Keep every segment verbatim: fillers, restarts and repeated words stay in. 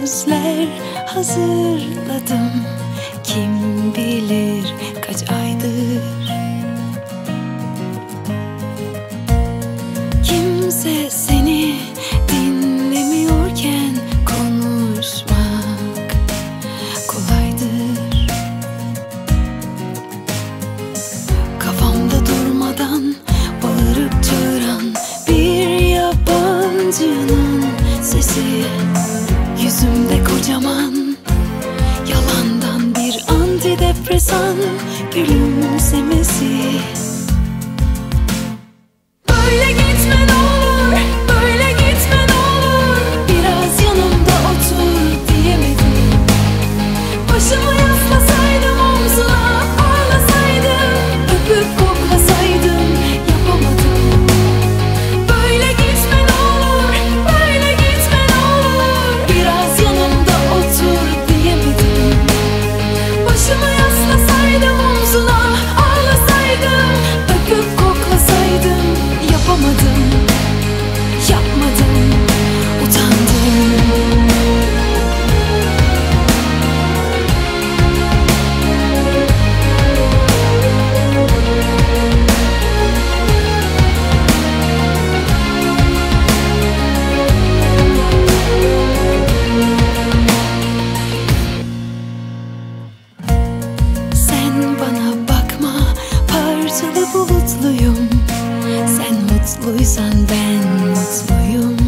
sözler hazırladım. Kim bilir kaç aydır. Kimse seni dinlemiyorken konuşmak kolaydır. Kafamda durmadan bağırıp çağıran bir yabancının sesi, yüzümde kocaman yalandan bir antidepresan gülümsemesi. Böyle gitme ne olur, böyle gitme ne olur, biraz yanımda otur diyemedim. Başımı yaslasaydım omzuna, ağlasaydım, öpüp koklasaydım, yapamadım. Böyle gitme ne olur, böyle gitme ne olur, biraz yanımda otur diyemedim. Başımı yaslasaydım omzuna, ağlasaydım, öpüp koklasaydım, yapamadım, yapmadım, utandım. Sen bana bakma, parçalı bulutluyum. Sen mutluysan ben mutluyum.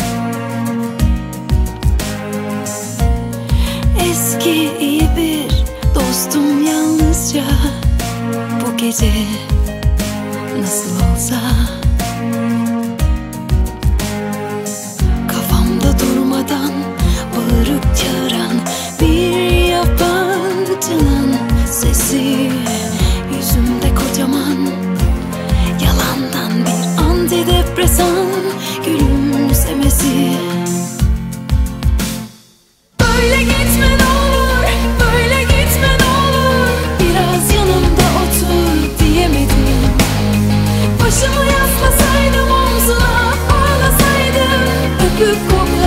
Eski iyi bir dostum yalnızca bu gece nasıl olsa. Kafamda durmadan bağırıp çağıran bir yabancının sesi, yüzümde kocaman yalandan bir antidepresan gülümsemesi. Böyle gitme ne olur, böyle gitme ne olur, biraz yanımda otur diyemedim. Başımı yaslasaydım omzuna, ağlasaydım, öpüp koklasaydım,